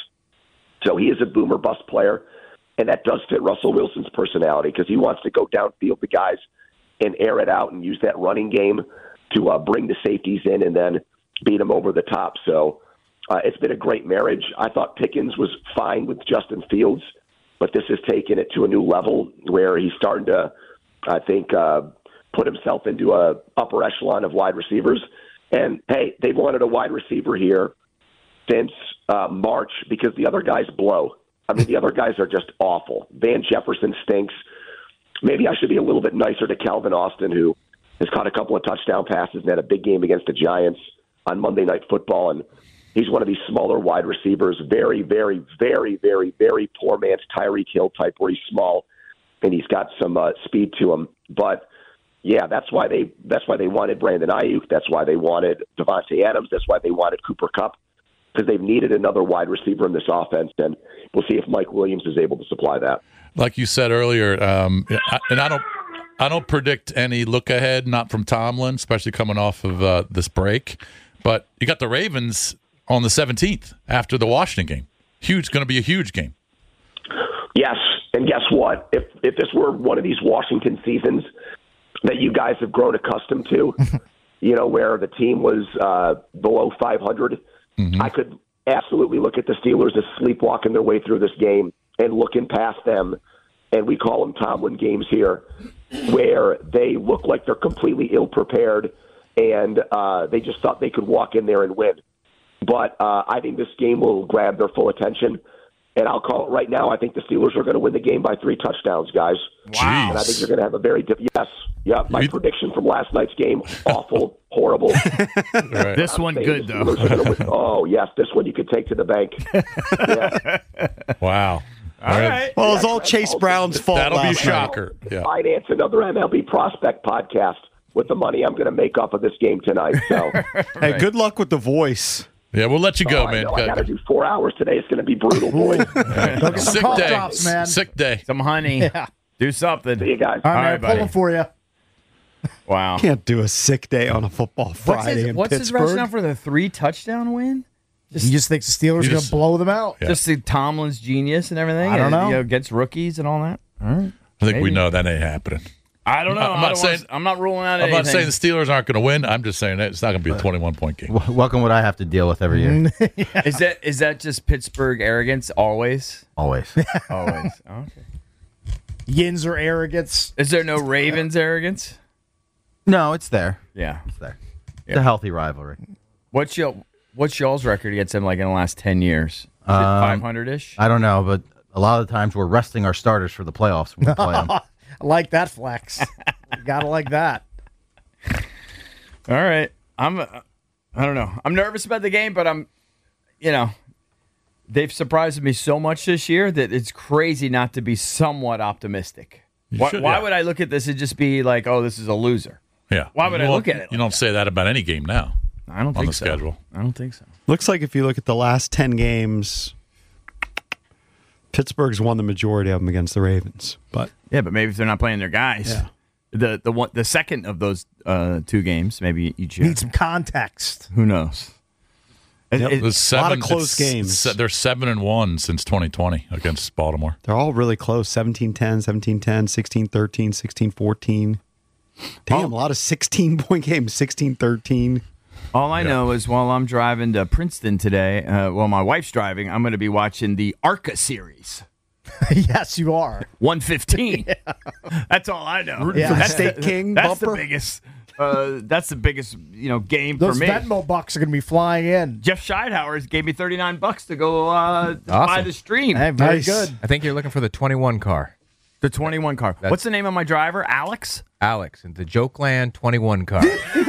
So he is a boomer bust player, and that does fit Russell Wilson's personality because he wants to go downfield the guys and air it out and use that running game to uh, bring the safeties in and then beat them over the top. So Uh, it's been a great marriage. I thought Pickens was fine with Justin Fields, but this has taken it to a new level where he's starting to, I think, uh, put himself into a upper echelon of wide receivers. And, hey, they've wanted a wide receiver here since uh, March because the other guys blow. I mean, the other guys are just awful. Van Jefferson stinks. Maybe I should be a little bit nicer to Calvin Austin, who has caught a couple of touchdown passes and had a big game against the Giants on Monday Night Football. And he's one of these smaller wide receivers, very, very, very, very, very poor man's Tyreek Hill type, where he's small and he's got some uh, speed to him. But yeah, that's why they that's why they wanted Brandon Ayuk. That's why they wanted Devontae Adams. That's why they wanted Cooper Kupp, because they've needed another wide receiver in this offense. And we'll see if Mike Williams is able to supply that. Like you said earlier, um, and I don't, I don't predict any look ahead, not from Tomlin, especially coming off of uh, this break. But you got the Ravens on the seventeenth after the Washington game. Huge, going to be a huge game. Yes, and guess what? If if this were one of these Washington seasons that you guys have grown accustomed to, you know, where the team was uh, below five hundred, mm-hmm. I could absolutely look at the Steelers as sleepwalking their way through this game and looking past them, and we call them Tomlin games here, where they look like they're completely ill-prepared, and uh, they just thought they could walk in there and win. But uh, I think this game will grab their full attention. And I'll call it right now. I think the Steelers are going to win the game by three touchdowns, guys. Wow. And I think you're going to have a very diff- yes, yeah. My prediction from last night's game: awful, horrible. Right. This one good though. Oh yes, this one you could take to the bank. Yeah. Wow. All right. Well, it's all Chase Brown's fault. That'll be a last shocker. night. Yeah. Finance another M L B prospect podcast with the money I'm going to make off of this game tonight. So, hey, good luck with the voice. Yeah, we'll let you go, oh, I man. know. I got to do four hours today. It's going to be brutal, boys. Sick cough day. drops, man. Sick day. Some honey. Yeah. Do something. See you guys. All right, All man, right, pulling buddy. for you. Wow. Can't do a sick day on a football What's Friday his, in what's his Pittsburgh. rationale for the three touchdown win? He just thinks the Steelers He are going just- to blow them out. Yeah. Just the Tomlin's genius and everything. I don't and, know. You know, against rookies and all that. All right. I think we Maybe. know that ain't happening. I don't know. I'm I not don't saying- wanna, I'm not ruling out I'm anything. not saying the Steelers aren't going to win. I'm just saying that it's not going to be a twenty-one point game. W- welcome what I have to deal with every year. Is that is that just Pittsburgh arrogance always? Always. Always. Okay. Yins or arrogance. Is there no Ravens arrogance? No, it's there. Yeah. It's there. It's a healthy rivalry. What's your What's y'all's record against them like in the last ten years? Um, Five hundred ish. I don't know, but a lot of the times we're resting our starters for the playoffs when we play them. I like that flex. Gotta like that. All right. I'm. uh, I don't know. I'm nervous about the game, but I'm. You know, they've surprised me so much this year that it's crazy not to be somewhat optimistic. You Why, should, why yeah. would I look at this and just be like, "Oh, this is a loser"? Yeah. Why would You I don't- look at it You don't say that about any game now. I don't on think the so. schedule. I don't think so. Looks like if you look at the last ten games, Pittsburgh's won the majority of them against the Ravens. But Yeah, but maybe if they're not playing their guys, Yeah. the the one the second of those uh, two games, maybe each year. Need some context. Who knows? It- Yep. it- There's seven, lot of close it's- games. se- They're seven and one since twenty twenty against Baltimore. they're all really close. seventeen ten, seventeen ten, sixteen thirteen, sixteen fourteen. Damn, a lot of sixteen-point games, sixteen thirteen. All I know is while I'm driving to Princeton today, uh, while my wife's driving, I'm going to be watching the ARCA series. Yes, you are. one fifteen. That's all I know. Rooting for the That's State King That's bumper? the biggest. Uh, that's the biggest, you know, game Those for me. Venmo bucks are going to be flying in. Jeff Scheidhauer gave me thirty-nine bucks to go uh, to buy Awesome. the stream. Hey, very Nice. good. I think you're looking for the twenty-one car. The twenty-one car. That's- What's the name of my driver? Alex? Alex, and the Jokeland twenty-one car.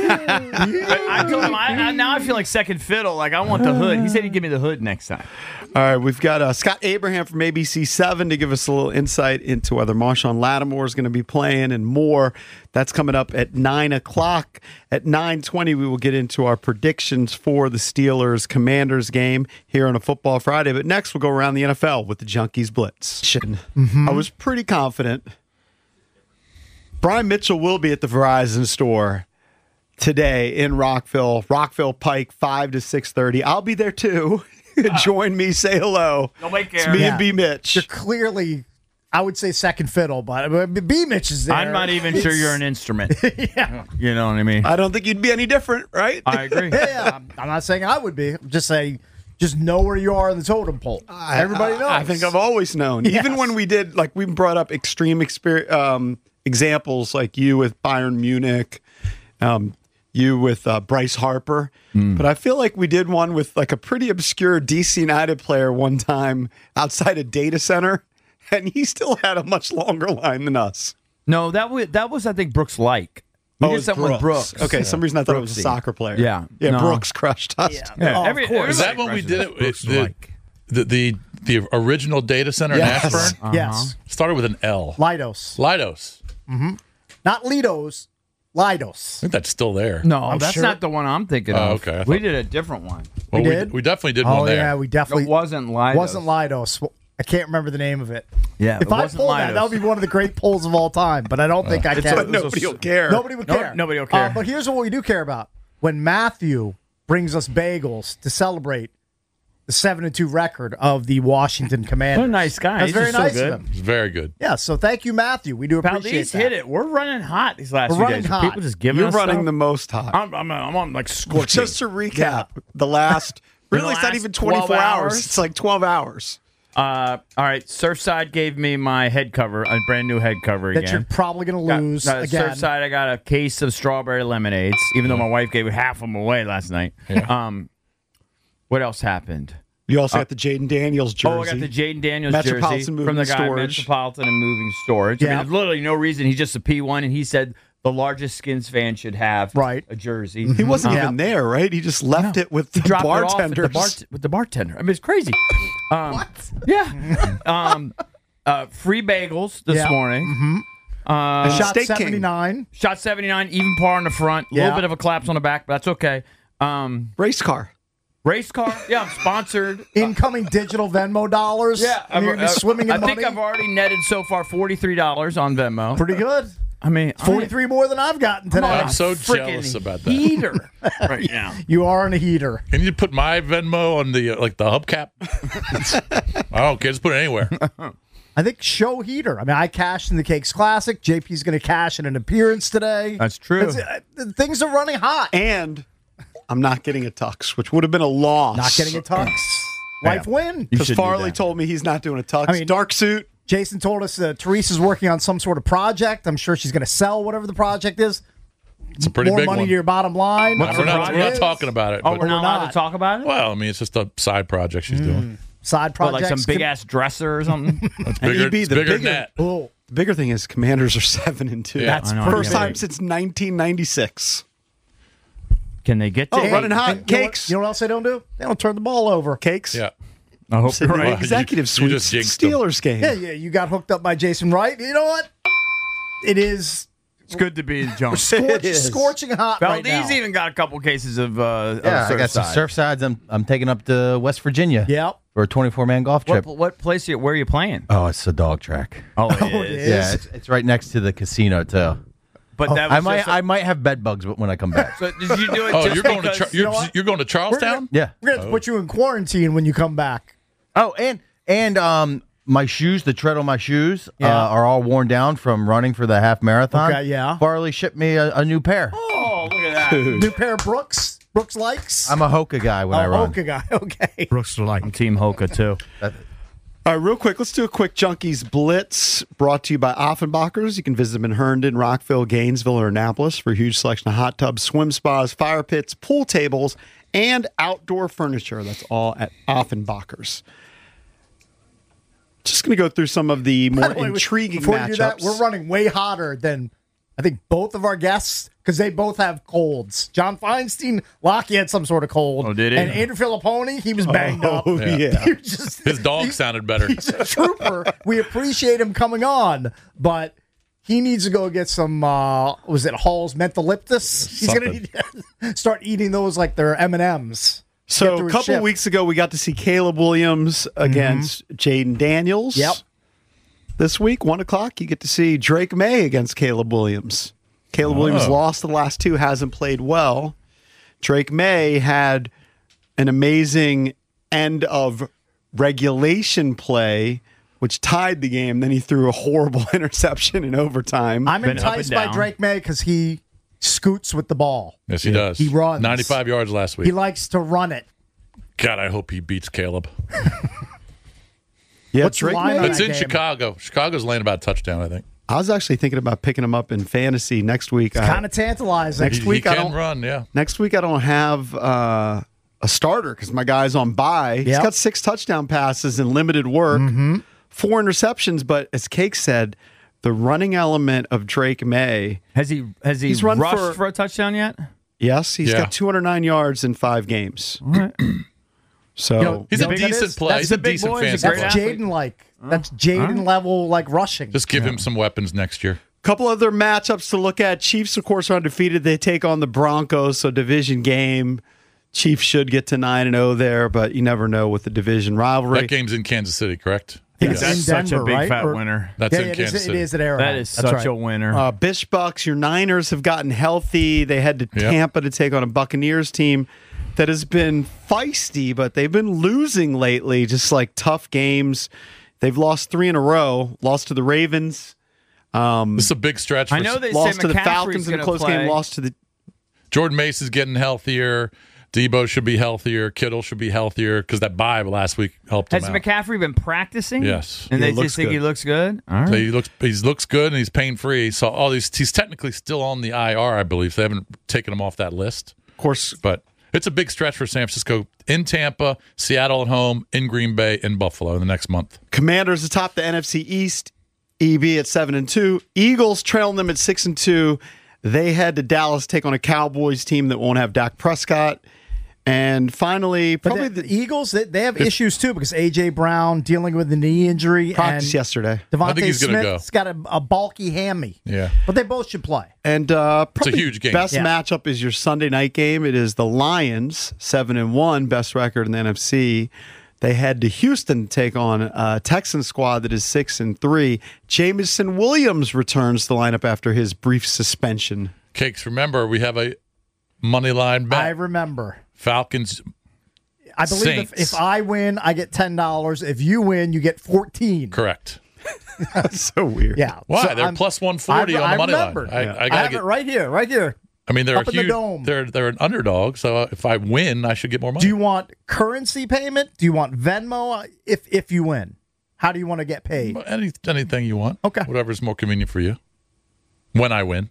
I, I told him, I, I, now I feel like second fiddle. Like, I want the hood. He said he'd give me the hood next time. All right, we've got uh, Scott Abraham from A B C seven to give us a little insight into whether Marshawn Lattimore is going to be playing and more. That's coming up at nine o'clock. At nine twenty, we will get into our predictions for the Steelers-Commanders game here on a Football Friday. But next, we'll go around the N F L with the Junkies Blitz. Mm-hmm. I was pretty confident. Brian Mitchell will be at the Verizon store today in Rockville. Rockville Pike, five to six thirty. I'll be there too. Join me, say hello. Nobody It's cares. me Yeah. and B. Mitch. You're clearly, I would say second fiddle, but but B. Mitch is there. I'm not even sure you're an instrument. Yeah. You know what I mean? I don't think you'd be any different, right? I agree. Yeah, I'm, I'm not saying I would be. I'm just saying, just know where you are in the totem pole. Everybody knows. I think I've always known. Yes. Even when we did, like, we brought up extreme exper- um, examples, like you with Bayern Munich, um, you with uh, Bryce Harper. Hmm. But I feel like we did one with, like, a pretty obscure D C United player one time outside a data center, and he still had a much longer line than us. No, that was that was I think Brooks like. We Oh, did it's something with Brooks. Okay, some reason I thought it was a Brooksy. soccer player. Yeah. Yeah, No. Brooks crushed us. Yeah, Oh, every- of course. Is that everybody when we crushes did it. it? Brooks the, like. the, the the original data center Yes. in Ashburn Uh-huh. Yes. started with an L. Lidos. Lidos. Not Lidos. Lidos. I think that's still there. No, I'm that's sure- not the one I'm thinking Oh, of. okay. I We thought- did a different one. Well, We we, did? we definitely did Oh, one there. yeah, we definitely. It wasn't Lidos. wasn't Lidos. Well, I can't remember the name of it. Yeah, If it I wasn't pull that, Lidos. that would be one of the great polls of all time. But I don't think I It's can. a- Nobody will care. Nobody would No- care. nobody will care. Uh, but here's what we do care about: when Matthew brings us bagels to celebrate the seven and two record of the Washington Commanders. What a nice guy. That's He's very just so nice good. of him. It's very good. Yeah. So thank you, Matthew. We do appreciate Valdez that. hit it. We're running hot these last We're few running days. hot. People just giving You're us running stuff. the most hot. I'm, I'm, I'm on like scorching. Just to recap, the last, The really, it's not last even twelve twenty-four hours. hours? It's like twelve hours. Uh, all right, Surfside gave me my head cover, a brand new head cover That again. you're probably going to Got- lose uh, again. Surfside, I got a case of strawberry lemonades, even though my wife gave half of them away last night. Um, what else happened? You also got the Jaden Daniels jersey. Oh, I got the Jaden Daniels Metropolitan jersey Moving from the guy at Storage. Metropolitan and Moving Storage. I mean, Yeah. there's literally no reason. He's just a P one, and he said the largest Skins fan should have Right. a jersey. He wasn't Yeah. even there, right? He just left it with the Dropped it off at the bartenders. bar- with the bartender. I mean, it's crazy. Um, what? Yeah. um, uh, free bagels this Yeah. morning. Uh, Shot Steak King. seventy-nine. Shot seventy-nine, even par on the front. A Yeah. little bit of a collapse on the back, but that's okay. Um, Race car. Race car? Yeah, I'm sponsored. Incoming digital Venmo dollars. Yeah, I mean, you're just swimming in I money. think I've already netted so far forty-three dollars on Venmo. Pretty good. I mean, forty-three more than I've gotten today. I'm so jealous about that. Heater right now. You are in a heater. Can you put my Venmo on the uh, like the hubcap? I don't care. Just put it anywhere. I think show heater. I mean, I cashed in the Cakes Classic. J P's going to cash in an appearance today. That's true. It's, uh, things are running hot. And I'm not getting a tux, which would have been a loss. Not getting a tux. Life win. Because Farley told me he's not doing a tux. I mean, dark suit. Jason told us uh, Teresa's working on some sort of project. I'm sure she's going to sell whatever the project is. It's a pretty More big money one. to your bottom line. We're not, we're not talking about it. Oh, but- we're not allowed to talk about it? Well, I mean, it's just a side project she's doing. Side What, projects. like some big-ass dresser or something? It's And bigger, E B, it's the bigger bigger- than that. Oh, The bigger thing is Commanders are seven and two. Yeah, That's I know. First pretty time big. since nineteen ninety-six. Can they get to Oh, eight? running hot. And you know what- Cakes. You know what else they don't do? They don't turn the ball over. Cakes. Yeah. I hope Sitting you're in the right. Well, you- executive you suite. just jinxed them. Steelers game. Yeah, yeah. You got hooked up by Jason Wright. You know what? It is It's good to be Jones. scorch, is. scorching hot right now. Valdez even got a couple cases of uh, Yeah, of I got some Surfside. surf sides. I'm I'm taking up to West Virginia. Yep. For a twenty-four man golf What, trip. what place? Are you, where are you playing? Oh, it's a dog track. Oh, it it is. is. Yeah, it's, it's right next to the casino too. But that was I might just a- I might have bed bugs when I come back. So did you do it? Oh, just you're going to because- Char- you you're, know what? you're going to Charlestown? yeah. We're going to have to put you in quarantine when you come back. Oh, and and um my shoes, the tread on my shoes, Yeah. uh, are all worn down from running for the half marathon. Okay, yeah. Farley shipped me a, a new pair. Oh, look at that. New pair of Brooks. Brooks likes. I'm a Hoka guy when I oh, run. okay, guy. Okay. Brooks like. I'm Team Hoka too. All right, real quick, let's do a quick Junkies Blitz brought to you by Offenbachers. You can visit them in Herndon, Rockville, Gainesville, or Annapolis for a huge selection of hot tubs, swim spas, fire pits, pool tables, and outdoor furniture. That's all at Offenbachers. Just going to go through some of the more By the way, intriguing before matchups. you do that, we're running way hotter than I think both of our guests because they both have colds. John Feinstein, Lockie had some sort of cold. Oh, did he? And Andrew Filipponi, he was banged up. Oh, yeah. He was just, His dog he- sounded better. He's a trooper. We appreciate him coming on, but he needs to go get some. Uh, was it Hall's Mentholyptus? He's going to start eating those like they're M and M's. So a couple weeks ago, we got to see Caleb Williams against Jaden Daniels. Yep. This week, one o'clock, you get to see Drake May against Caleb Williams. Caleb Oh. Williams lost the last two, hasn't played well. Drake May had an amazing end of regulation play, which tied the game. Then he threw a horrible interception in overtime. I'm Been up and enticed by down. Drake May because he scoots with the ball. Yes, he does. He runs. ninety-five yards last week. He likes to run it. God, I hope he beats Caleb. yeah, What's the Drake line May. on It's that in game? Chicago. Chicago's laying about a touchdown, I think. I was actually thinking about picking him up in fantasy next week. It's I- kind of tantalizing. Next He, week, he I can don't- run, yeah. Next week, I don't have uh, a starter because my guy's on bye. He's Yep. got six touchdown passes and limited work, Mm-hmm. four interceptions. But as Cake said, the running element of Drake May, Has he has he He's run rushed for- for, a touchdown yet? yes, he's Yeah. got two hundred nine yards in five games. So You know, He's You a know what that decent is? play. That's He's the a big decent boy. He's a fantasy great player. That's athlete. Jaden like. That's Jaden level like rushing. Just give him some weapons next year. couple other matchups to look at. Chiefs, of course, are undefeated. They take on the Broncos, so division game. Chiefs should get to nine and zero there, but you never know with the division rivalry. That game's in Kansas City, correct? It's That's in such Denver, a big right? fat Or- winner. That's yeah, in it is, Kansas it City. is at Arrowhead. That is That's such right. a winner. Uh, Bish Bucks, your Niners have gotten healthy. They head to Yep. Tampa to take on a Buccaneers team that has been feisty, but they've been losing lately, just like tough games. They've lost three in a row, lost to the Ravens. Um, This is a big stretch. For I know they lost say to the McCaffrey's Falcons in a gonna close play. game, lost to the Jordan Mace is getting healthier. Debo should be healthier. Kittle should be healthier because that bye last week helped Has him out. McCaffrey been practicing? Yes. And Yeah, they he looks just think good. he looks good? All right. So he looks he looks good and he's pain free. So all these he's technically still on the I R, I believe. So they haven't taken him off that list. Of course, but it's a big stretch for San Francisco in Tampa, Seattle at home, in Green Bay, in Buffalo in the next month. Commanders atop the N F C East. E B at seven and two. Eagles trailing them at six and two. They head to Dallas, take on a Cowboys team that won't have Dak Prescott. And finally, But probably the, the Eagles, they, they have issues too because A J. Brown dealing with the knee injury. practice and yesterday. Devontae Smith's got a, a bulky hammy. Yeah. But they both should play. And uh, probably huge game. best Yeah. matchup is your Sunday night game. It is the Lions, seven and one, best record in the N F C. They head to Houston to take on a Texan squad that is six and three. Jameson Williams returns to the lineup after his brief suspension. Cakes, remember, we have a money line bet. I remember. Falcons. I believe if, Saints. if I win, I get ten dollars. If you win, you get fourteen. Correct. That's so weird. Yeah. Why? So They're I'm- plus one forty I, on the I money remembered. line. I, Yeah. I I gotta have get. it right here, right here. I mean, they're Up a in the huge. dome. They're they're an underdog. So if I win, I should get more money. Do you want currency payment? Do you want Venmo? If if you win, how do you want to get paid? Any anything you want. Okay. Whatever's more convenient for you. When I win.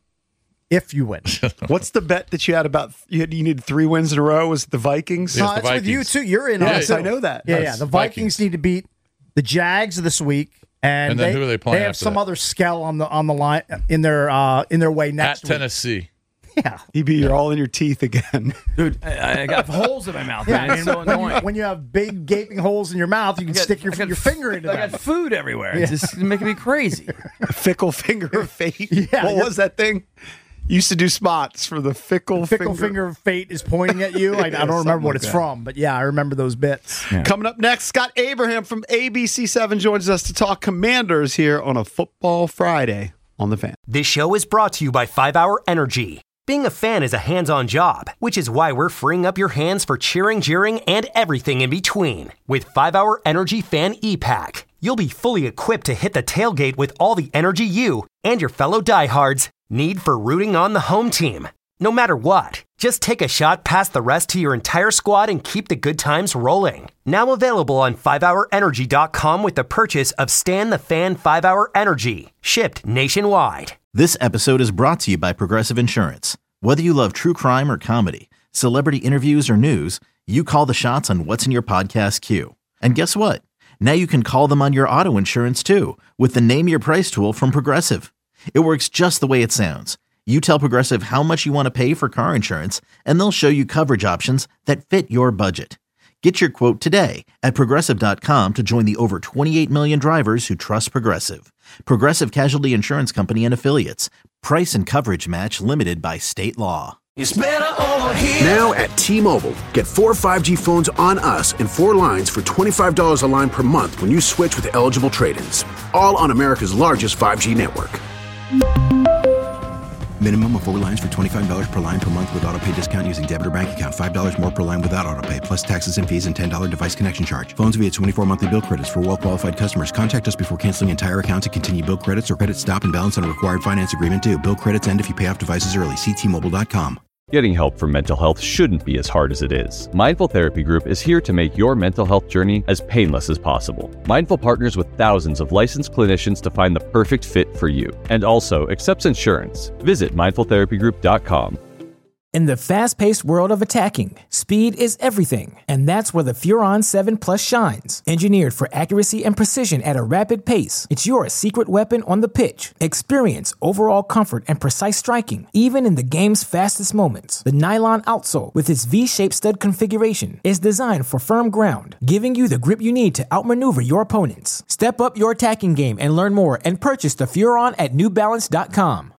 If you win. What's the bet that you had about you, had, you needed three wins in a row? Was it the Vikings? No, it's with you too. You're in on Yes, it, too. I know that. Yeah, yeah. Yes. The Vikings, need to beat the Jags this week, and, And then they, who are they playing They have after some that? other skell on the on the line in their uh, in their way At next week. Tennessee. Yeah, E B, you're all in your teeth again. Dude, I, I got holes in my mouth, Yeah, man. It's so so when, you, annoying. when you have big gaping holes in your mouth, you can I got- stick your I got your f- finger into I them. got food everywhere. Yeah. It's just making me crazy. Fickle finger of fate. Yeah, what you're- was that thing? Used to do spots for the fickle, Fickle finger. finger of fate is pointing at you. I, I don't Something remember what like it's that. from, but yeah, I remember those bits. Coming up next, Scott Abraham from A B C seven joins us to talk Commanders here on a Football Friday on The Fan. This show is brought to you by five hour Energy. Being a fan is a hands-on job, which is why we're freeing up your hands for cheering, jeering, and everything in between. With five hour Energy Fan E-Pack, you'll be fully equipped to hit the tailgate with all the energy you and your fellow diehards need for rooting on the home team. No matter what, just take a shot past the rest to your entire squad and keep the good times rolling. Now available on five hour energy dot com with the purchase of Stan the Fan five hour Energy, shipped nationwide. This episode is brought to you by Progressive Insurance. Whether you love true crime or comedy, celebrity interviews or news, you call the shots on what's in your podcast queue. And guess what? Now you can call them on your auto insurance too with the Name Your Price tool from Progressive. It works just the way it sounds. You tell Progressive how much you want to pay for car insurance, and they'll show you coverage options that fit your budget. Get your quote today at Progressive dot com to join the over twenty-eight million drivers who trust Progressive. Progressive Casualty Insurance Company and Affiliates. Price and coverage match limited by state law. It's better over here. Now at T-Mobile, get four five G phones on us and four lines for twenty-five dollars a line per month when you switch with eligible trade-ins. All on America's largest five G network. Minimum of four lines for twenty-five dollars per line per month with auto pay discount using debit or bank account. five dollars more per line without auto pay, plus taxes and fees and ten dollars device connection charge. Phones via twenty-four monthly bill credits for well-qualified customers. Contact us before canceling entire account to continue bill credits or credit stop and balance on required finance agreement due. Bill credits end if you pay off devices early. See T Mobile dot com. Getting help for mental health shouldn't be as hard as it is. Mindful Therapy Group is here to make your mental health journey as painless as possible. Mindful partners with thousands of licensed clinicians to find the perfect fit for you, and also accepts insurance. Visit mindful therapy group dot com. In the fast-paced world of attacking, speed is everything, and that's where the Furon seven Plus shines. Engineered for accuracy and precision at a rapid pace, it's your secret weapon on the pitch. Experience overall comfort and precise striking, even in the game's fastest moments. The nylon outsole, with its V-shaped stud configuration, is designed for firm ground, giving you the grip you need to outmaneuver your opponents. Step up your attacking game and learn more and purchase the Furon at new balance dot com.